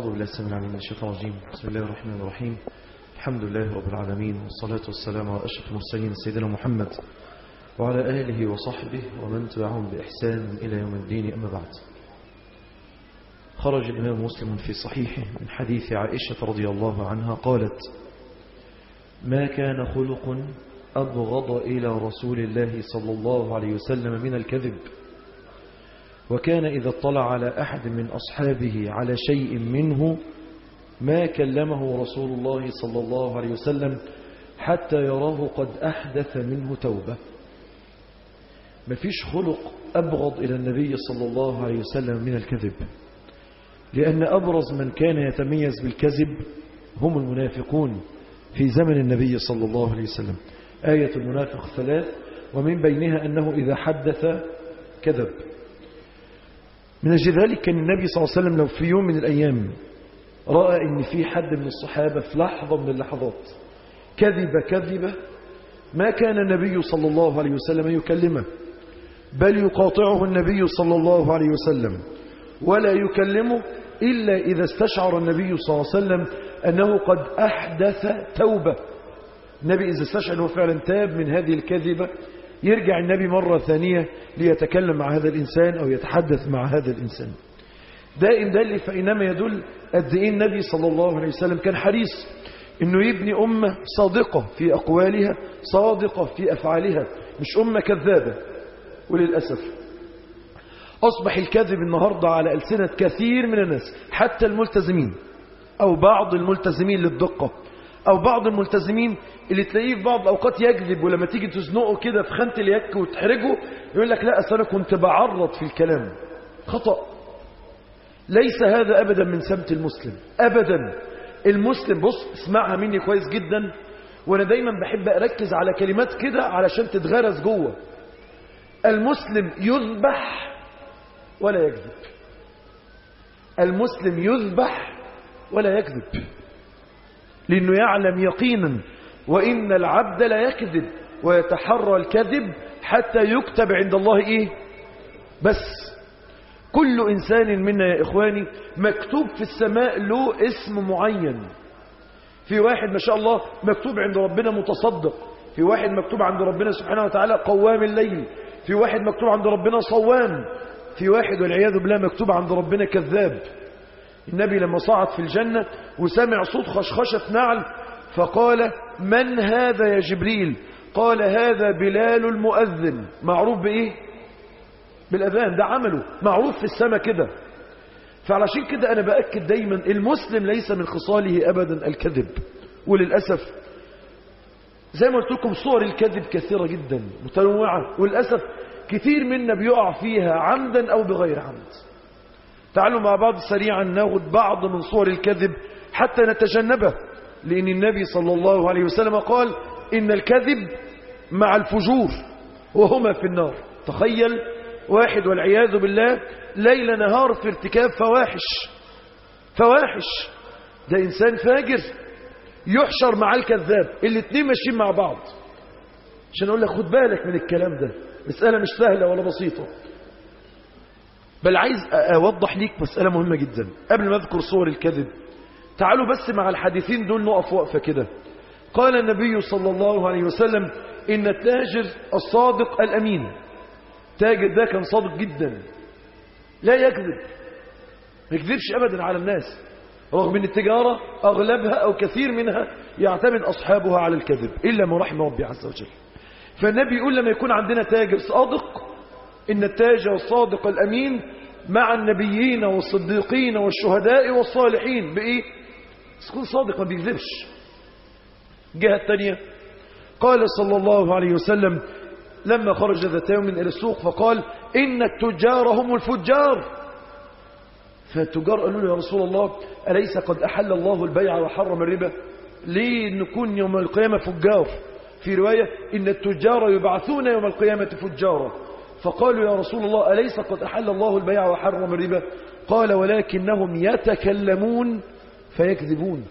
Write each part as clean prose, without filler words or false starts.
أعوذ بالله السميع العليم من الشيطان الرجيم. بسم الله الرحمن الرحيم. الحمد لله رب العالمين، والصلاة والسلام على أشرف المرسلين سيدنا محمد وعلى آله وصحبه ومن تبعهم بإحسان إلى يوم الدين. أما بعد، خرج الإمام مسلم في صحيحه من حديث عائشة رضي الله عنها قالت: ما كان خلق أبغض إلى رسول الله صلى الله عليه وسلم من الكذب، وكان إذا اطلع على أحد من أصحابه على شيء منه ما كلمه رسول الله صلى الله عليه وسلم حتى يراه قد أحدث منه توبة. مفيش خلق أبغض إلى النبي صلى الله عليه وسلم من الكذب، لأن أبرز من كان يتميز بالكذب هم المنافقون في زمن النبي صلى الله عليه وسلم. آية المنافق 3، ومن بينها أنه إذا حدث كذب. من أجل ذلك كان النبي صلى الله عليه وسلم لو في يوم من الأيام رأى أن في حد من الصحابة في لحظة من اللحظات كذبة ما كان النبي صلى الله عليه وسلم يكلمه، بل يقاطعه النبي صلى الله عليه وسلم ولا يكلمه إلا إذا استشعر النبي صلى الله عليه وسلم أنه قد أحدث توبة. النبي إذا استشعر أنه فعلا تاب من هذه الكذبة يرجع النبي مرة ثانية ليتكلم مع هذا الإنسان أو يتحدث مع هذا الإنسان. دائم دل فإنما يدل قد إيه النبي صلى الله عليه وسلم كان حريص أنه يبني أمة صادقة في أقوالها، صادقة في أفعالها، مش أمة كذابة. وللأسف أصبح الكذب النهاردة على ألسنة كثير من الناس، حتى الملتزمين أو بعض الملتزمين للدقة، أو بعض الملتزمين اللي تلاقيه في بعض الأوقات يكذب، ولما تيجي تزنقه كده في خانة اليك وتحرجه يقول لك لا أصل أنا كنت بعرض في الكلام. خطأ. ليس هذا أبدا من سمت المسلم أبدا. المسلم، بص اسمعها مني كويس جدا، وأنا دايما بحب أركز على كلمات كده علشان تتغرس جوه. المسلم يذبح ولا يكذب. المسلم يذبح ولا يكذب، لأنه يعلم يقينا وإن العبد لا يكذب ويتحرى الكذب حتى يكتب عند الله إيه؟ بس كل إنسان منا يا إخواني مكتوب في السماء له اسم معين. في واحد ما شاء الله مكتوب عند ربنا متصدق، في واحد مكتوب عند ربنا سبحانه وتعالى قوام الليل، في واحد مكتوب عند ربنا صوام، في واحد والعياذ بالله مكتوب عند ربنا كذاب. النبي لما صعد في الجنة وسمع صوت خشخشة نعل فقال: من هذا يا جبريل؟ قال: هذا بلال المؤذن. معروف بإيه؟ بالأذان، ده عمله معروف في السماء كده. فعلشان كده أنا بأكد دايما المسلم ليس من خصاله أبدا الكذب. وللأسف زي ما قلت لكم صور الكذب كثيرة جدا متنوعة، وللأسف كثير منا بيقع فيها عمدا أو بغير عمد. تعالوا مع بعض سريعا ناخذ بعض من صور الكذب حتى نتجنبه، لأن النبي صلى الله عليه وسلم قال: إن الكذب مع الفجور وهما في النار. تخيل واحد والعياذ بالله ليل نهار في ارتكاب فواحش، ده إنسان فاجر يحشر مع الكذاب، الاثنين ماشيين مع بعض. عشان أقول لك خد بالك من الكلام ده، مسألة مش سهلة ولا بسيطة، بل عايز أوضح ليك مسألة مهمة جدا قبل ما أذكر صور الكذب. تعالوا بس مع الحديثين دول نقف وقفة كده. قال النبي صلى الله عليه وسلم: إن التاجر الصادق الأمين. تاجر ده كان صادق جدا، لا يكذب، ما يكذبش أبدا على الناس، رغم أن التجارة أغلبها أو كثير منها يعتمد أصحابها على الكذب إلا ما رحم ربي عز وجل. فالنبي يقول لما يكون عندنا تاجر صادق: إن التاجر الصادق الأمين مع النبيين والصديقين والشهداء والصالحين. بإيه؟ تكون صادق ما بيكذبش. الجهة الثانية قال صلى الله عليه وسلم لما خرج ذات يوم إلى السوق فقال: إن التجار هم الفجار. فالتجار قالوا له: يا رسول الله أليس قد أحل الله البيع وحرم الربا؟ ليه نكون يوم القيامة فجار؟ في رواية: إن التجار يبعثون يوم القيامة فجارا. فقالوا: يا رسول الله أليس قد أحل الله البيع وحرم الربا؟ قال: ولكنهم يتكلمون فيكذبون.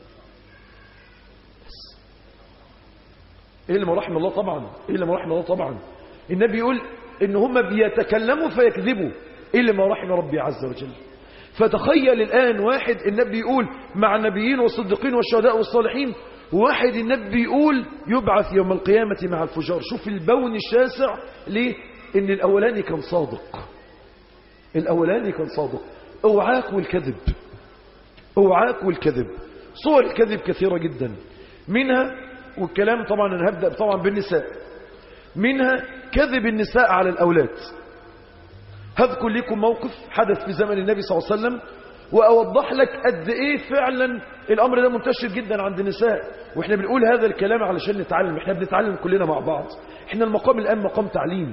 إيه اللي ما رحم الله طبعا، إيه اللي ما رحم الله طبعا. النبي يقول إن هم بيتكلموا فيكذبوا، إيه اللي ما رحم ربي عز وجل. فتخيل الآن واحد النبي يقول مع النبيين والصديقين والشهداء والصالحين، وواحد النبي يقول يبعث يوم القيامة مع الفجار. شوف البون الشاسع. ليه؟ إن الأولاني كان صادق، الأولاني كان صادق. اوعاك والكذب، اوعاك والكذب. صور الكذب كثيرة جدا، منها والكلام طبعا أنا هبدأ طبعا بالنساء، منها كذب النساء على الأولاد. هذكر لكم موقف حدث في زمن النبي صلى الله عليه وسلم، وأوضح لك قد إيه فعلا الأمر ده منتشر جدا عند النساء. وإحنا بنقول هذا الكلام علشان نتعلم، إحنا بنتعلم كلنا مع بعض، إحنا المقام الآن مقام تعليم.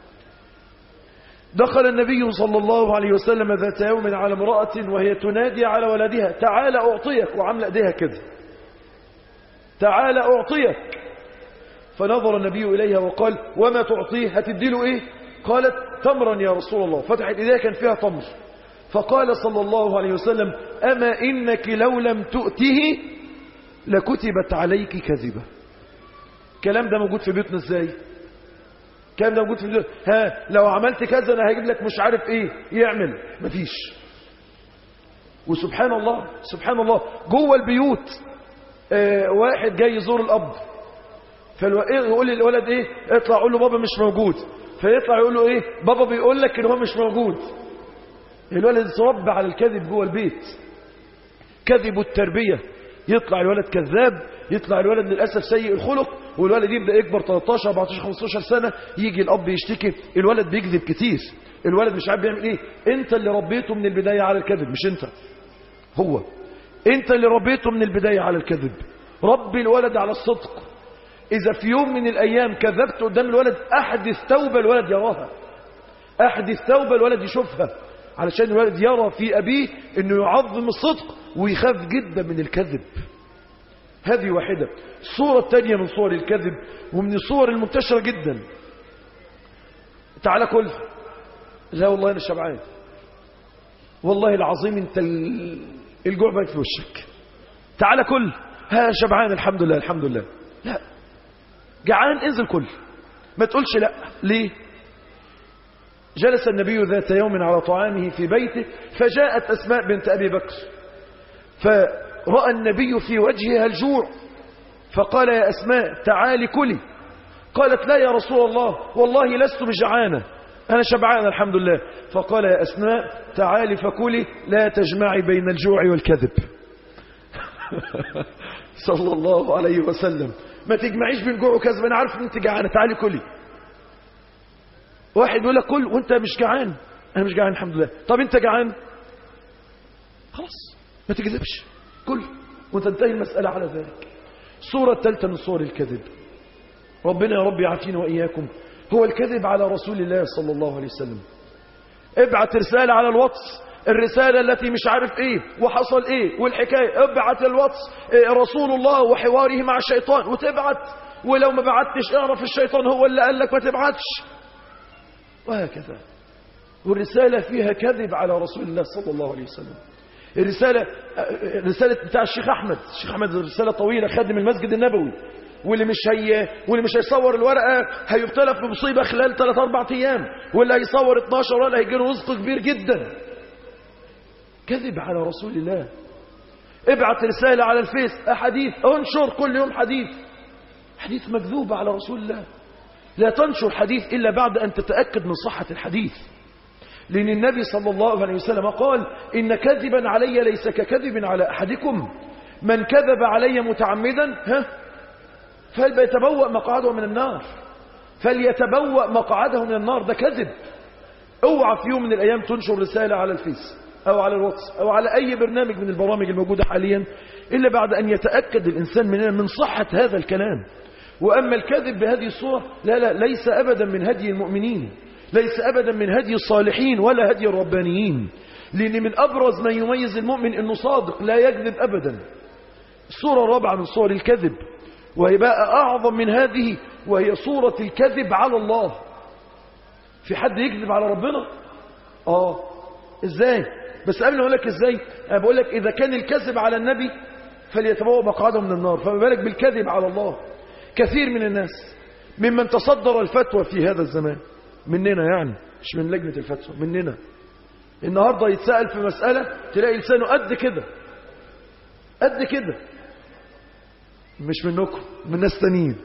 دخل النبي صلى الله عليه وسلم ذات يوم على امرأة وهي تنادي على ولدها تعال أعطيك، وعمل أيديها كده تعال أعطيك. فنظر النبي إليها وقال وما تعطيه؟ هتديله إيه؟ قالت تمرا يا رسول الله. فتحت إيديها كان فيها تمر. فقال صلى الله عليه وسلم أما إنك لو لم تؤته لكتبت عليك كذبة. الكلام ده موجود في بيوتنا ازاي؟ الكلام ده موجود في بيوتنا. ها لو عملت كذا انا هجيب لك مش عارف ايه يعمل. مفيش. وسبحان الله سبحان الله جوه البيوت واحد جاي يزور الاب، فيقول للولد ايه؟ اطلع قول له بابا مش موجود. فيطلع يقول له ايه؟ بابا بيقول لك ان هو مش موجود. الولد يتربى على الكذب جوه البيت، كذب التربية. يطلع الولد كذاب، يطلع الولد للأسف سيء الخلق، والولد يبدأ يكبر 13 14 15 سنة، يجي الأب يشتكي الولد بيكذب كتير، الولد مش عارف بيعمل ايه. انت اللي ربيته من البداية على الكذب، مش انت، هو انت اللي ربيته من البداية على الكذب. ربي الولد على الصدق. إذا في يوم من الأيام كذبت قدام الولد، أحدث توبة الولد يراها، أحدث توبة الولد يشوفها، علشان الولد يرى في أبيه أنه يعظم الصدق ويخاف جدا من الكذب. هذه واحدة. الصورة الثانية من صور الكذب ومن الصور المنتشرة جدا، تعال كل. لا والله أنا شبعان، والله العظيم أنت الجوع بايت في وشك، تعال كل. ها شبعان الحمد لله الحمد لله. لا، جعان انزل كل، ما تقولش لا. ليه؟ جلس النبي ذات يوم على طعامه في بيته، فجاءت أسماء بنت أبي بكر، فرأى النبي في وجهها الجوع، فقال يا أسماء تعالي كلي. قالت لا يا رسول الله والله لست بجعانة، أنا شبعان الحمد لله. فقال يا أسماء تعالي فكلي، لا تجمعي بين الجوع والكذب. صلى الله عليه وسلم. ما تجمعيش بين جوع وكذب، أنا عارف أن أنت جعانة، تعالي كلي. واحد يقول لك كل وانت مش جعان. انا مش جعان الحمد لله. طب انت جعان، خلاص ما تكذبش، كل وتنتهي المسألة على ذلك. الصورة الثالثة من صور الكذب، ربنا يا رب يعافينا وإياكم، هو الكذب على رسول الله صلى الله عليه وسلم. ابعت رسالة على الواتس، الرسالة التي مش عارف ايه وحصل ايه والحكاية، ابعت الواتس رسول الله وحواره مع الشيطان وتبعت، ولو ما بعتش اعرف الشيطان هو اللي قال لك ما تبعتش، وهكذا. والرسالة فيها كذب على رسول الله صلى الله عليه وسلم. الرسالة بتاع الشيخ أحمد رسالة طويلة، خادم المسجد النبوي، واللي مش هيصور الورقة هيبتلى في مصيبة خلال 3-4 أيام، واللي هيصور 12 ورقة هيجي له رزق كبير جدا. كذب على رسول الله. ابعت رسالة على الفيس، أحاديث، انشر كل يوم حديث مكذوب على رسول الله. لا تنشر حديث إلا بعد أن تتأكد من صحة الحديث، لأن النبي صلى الله عليه وسلم قال إن كذبا علي ليس ككذب على أحدكم، من كذب علي متعمدا فليتبوأ مقعده من النار، فليتبوأ مقعده من النار. ده كذب. اوعى في يوم من الأيام تنشر رسالة على الفيس أو على الواتس أو على أي برنامج من البرامج الموجودة حاليا إلا بعد أن يتأكد الإنسان من صحة هذا الكلام. وأما الكذب بهذه الصورة لا ليس أبدا من هدي المؤمنين، ليس أبدا من هدي الصالحين ولا هدي الربانيين، لأن من أبرز ما يميز المؤمن أنه صادق لا يكذب أبدا. الصورة الرابعة من صور الكذب وهي بقى أعظم من هذه، وهي صورة الكذب على الله. في حد يكذب على ربنا؟ إزاي؟ بس قبل ما أقول لك إزاي، أنا بقول لك إذا كان الكذب على النبي فليتبوأ مقعده من النار، فما بالك بالكذب على الله. كثير من الناس ممن تصدر الفتوى في هذا الزمان، مننا يعني مش من لجنة الفتوى، مننا النهاردة يتسأل في مسألة تلاقي لسانه قد كده قد كده، مش منكم، من ناس تانيين.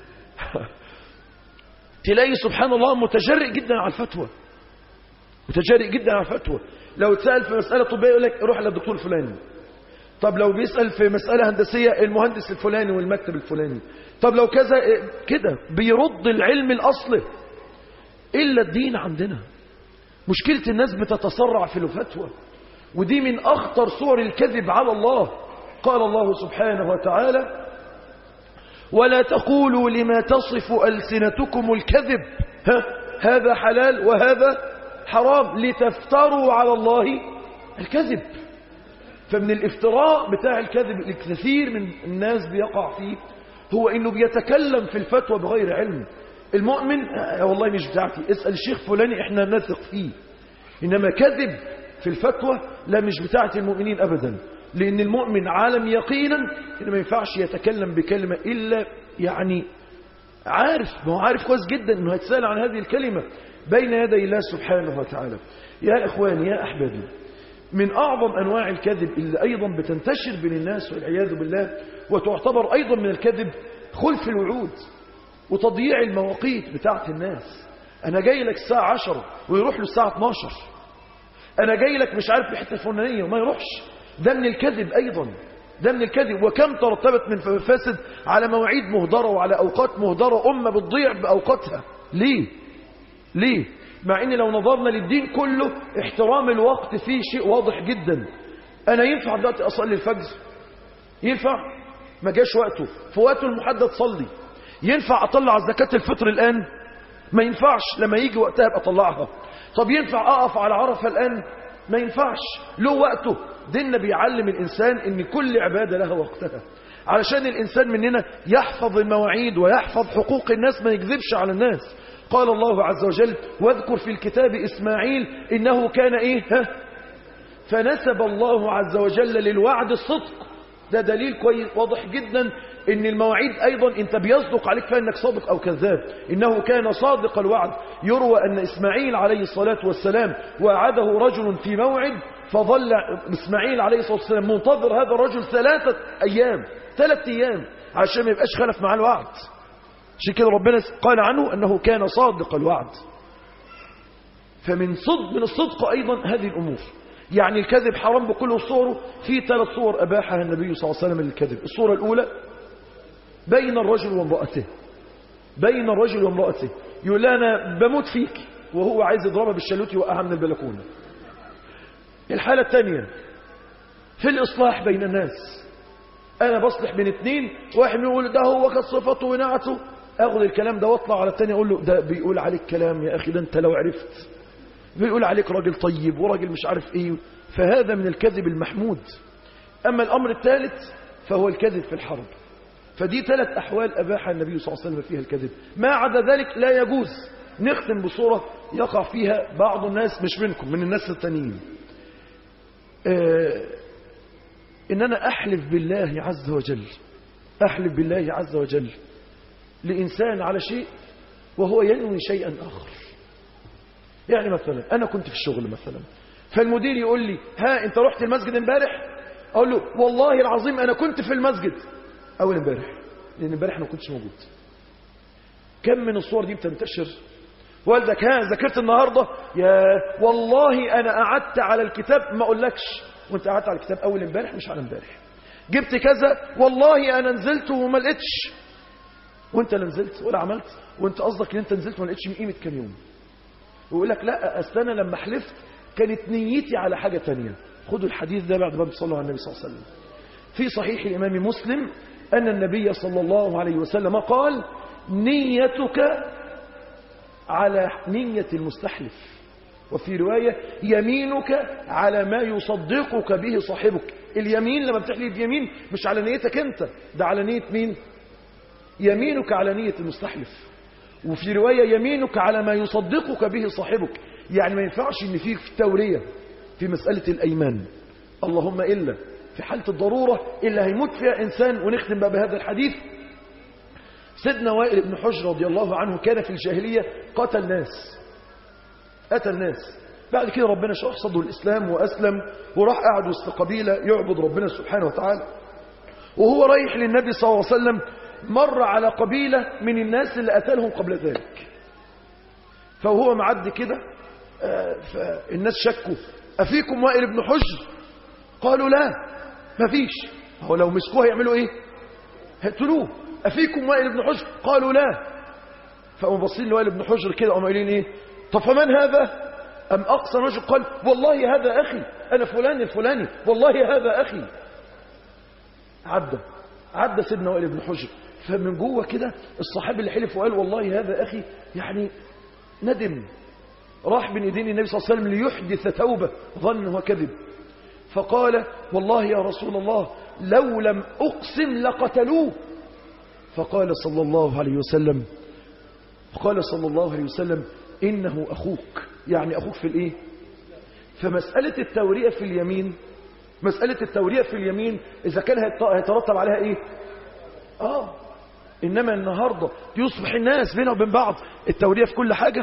تلاقي سبحان الله متجرئ جدا على الفتوى، متجرئ جدا على الفتوى. لو اتسأل في مسألة طبية يقول لك روح للدكتور الفلاني. طب لو بيسأل في مسألة هندسية المهندس الفلاني والمكتب الفلاني. طب لو كذا كده، بيرد العلم الأصلي. إلا الدين عندنا مشكلة الناس بتتسرع في الفتوى، ودي من أخطر صور الكذب على الله. قال الله سبحانه وتعالى: ولا تقولوا لما تصف ألسنتكم الكذب هذا حلال وهذا حرام لتفتروا على الله الكذب. فمن الافتراء بتاع الكذب الكثير من الناس بيقع فيه هو انه بيتكلم في الفتوى بغير علم. المؤمن والله مش بتاعتي، اسأل الشيخ فلاني احنا نثق فيه. انما كذب في الفتوى لا، مش بتاعت المؤمنين ابدا. لان المؤمن عالم يقينا انه ما ينفعش يتكلم بكلمة الا يعني عارف، ما هو عارف كويس جدا انه هيتسأل عن هذه الكلمة بين يدي الله سبحانه وتعالى. يا اخواني يا احبابي، من أعظم أنواع الكذب اللي أيضا بتنتشر بين الناس والعياذ بالله وتعتبر أيضا من الكذب خلف الوعود وتضييع المواقيت بتاعت الناس. أنا جاي لك الساعة 10 ويروح له الساعة 12. أنا جاي لك مش عارف الحتة الفلانية وما يروحش. ده من الكذب أيضا، ده من الكذب. وكم ترتبت من مفاسد على مواعيد مهدرة وعلى أوقات مهدرة، أمة بتضيع بأوقاتها. ليه؟ مع ان لو نظرنا للدين كله احترام الوقت فيه شيء واضح جدا. انا ينفع دلوقتي اصلي الفجر؟ ينفع؟ ما جاش وقته، في وقته المحدد صلي. ينفع اطلع زكاة الفطر الان؟ ما ينفعش، لما يجي وقتها ابقى اطلعها. طب ينفع اقف على عرفة الان؟ ما ينفعش، له وقته. ديننا بيعلم الانسان ان كل عبادة لها وقتها، علشان الانسان مننا يحفظ المواعيد ويحفظ حقوق الناس، ما يكذبش على الناس. قال الله عز وجل: واذكر في الكتاب إسماعيل إنه كان فنسب الله عز وجل للوعد الصدق. ده دليل كويس واضح جدا ان المواعيد ايضا انت بيصدق عليك فانك صادق او كذاب. انه كان صادق الوعد. يروى ان اسماعيل عليه الصلاة والسلام وعده رجل في موعد، فظل اسماعيل عليه الصلاة والسلام منتظر هذا الرجل 3 أيام عشان ما يبقاش خلف معاه الوعد. عشان كده ربنا قال عنه أنه كان صادق الوعد. فمن الصدق أيضا هذه الأمور. يعني الكذب حرام بكل صوره. في 3 صور أباحها النبي صلى الله عليه وسلم للكذب. الصورة الأولى بين الرجل وامرأته. يقول لها أنا بموت فيك، وهو عايز يضربها بالشلوت يوقعها من البلكونة. الحالة الثانية في الإصلاح بين الناس. أنا بصلح بين 2، واحد يقول ده هو كانت صفته ونعته، أخذ الكلام ده واطلع على الثاني أقول له ده بيقول عليك كلام يا أخي، ده أنت لو عرفت بيقول عليك راجل طيب وراجل مش عارف إيه. فهذا من الكذب المحمود. أما الأمر الثالث فهو الكذب في الحرب. فدي 3 أحوال أباح النبي صلى الله عليه وسلم فيها الكذب. ما عدا ذلك لا يجوز. نختم بصورة يقع فيها بعض الناس، مش منكم، من الناس التانيين. إن أنا أحلف بالله عز وجل لإنسان على شيء وهو ينوي شيئا آخر. يعني مثلا أنا كنت في الشغل مثلا، فالمدير يقول لي ها أنت رحت المسجد امبارح؟ أقول له والله العظيم أنا كنت في المسجد أول امبارح، لأن امبارح ما كنتش موجود. كم من الصور دي بتنتشر. والدك ذاكرت النهاردة؟ يا والله أنا قعدت على الكتاب ما أقولكش، وانت قعدت على الكتاب أول امبارح مش على امبارح. جبت كذا والله أنا نزلت وما لقيتش، وانت لا نزلت ولا عملت، وانت قصدك ان انت نزلت وما لقيتش من قيمة كام يوم. ويقول لك لا أصل أنا لما حلفت كانت نيتي على حاجة تانية. خدوا الحديث ده بعد ما تصلوا على النبي صلى الله عليه وسلم. في صحيح الإمام مسلم أن النبي صلى الله عليه وسلم قال: نيتك على نية المستحلف. وفي رواية: يمينك على ما يصدقك به صاحبك. اليمين لما بتحلف يمين مش على نيتك انت، ده على نية مين؟ يمينك على نية المستحلف. وفي رواية: يمينك على ما يصدقك به صاحبك. يعني ما ينفعش ان في تورية في مسألة الأيمان، اللهم إلا في حالة الضرورة اللي هيموت فيها إنسان. ونختم بقى بهذا الحديث. سيدنا وائل بن حجر رضي الله عنه كان في الجاهلية قتل ناس. بعد كده ربنا شرح صدره الإسلام وأسلم، وراح قعد وسط قبيلة يعبد ربنا سبحانه وتعالى. وهو رايح للنبي صلى الله عليه وسلم مر على قبيلة من الناس اللي قتلهم قبل ذلك، فهو معدي كده فالناس شكوا: أفيكم وائل بن حجر؟ قالوا لا ما فيش. هو لو مسكوه يعملوا ايه؟ هيقتلوه. أفيكم وائل بن حجر؟ قالوا لا. فقاموا باصين لوائل بن حجر كده، قاموا قايلين ايه؟ طب فمن هذا؟ أم أقصى رجل قال: والله هذا أخي، أنا فلان الفلاني، والله هذا أخي. عدى سيدنا وائل بن حجر، فمن جوه كده الصحابي اللي حلف وقال والله هذا أخي يعني ندم، راح بين ايدين النبي صلى الله عليه وسلم ليحدث توبة، ظن هو كذب، فقال: والله يا رسول الله لو لم أقسم لقتلوه. فقال صلى الله عليه وسلم: إنه أخوك، يعني أخوك في الإيه؟ فمسألة التورية في اليمين إذا كان هيترتب عليها إيه؟ إنما النهاردة يصبح الناس بينه وبين بعض التورية في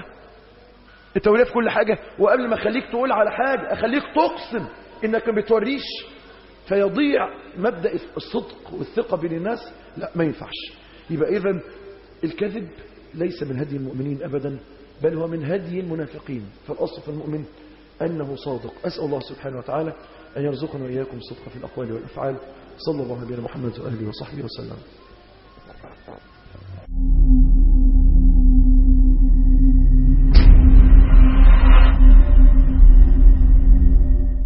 كل حاجة، وقبل ما أخليك تقول على حاجة أخليك تقسم إنك ما بتوريش، فيضيع مبدأ الصدق والثقة بين الناس. لا، ما ينفعش. يبقى إذن الكذب ليس من هدي المؤمنين أبدا، بل هو من هدي المنافقين. فالأصل في المؤمن أنه صادق. أسأل الله سبحانه وتعالى أن يرزقنا وإياكم الصدق في الأقوال والأفعال. صلى الله عليه محمد وآله وصحبه وسلم.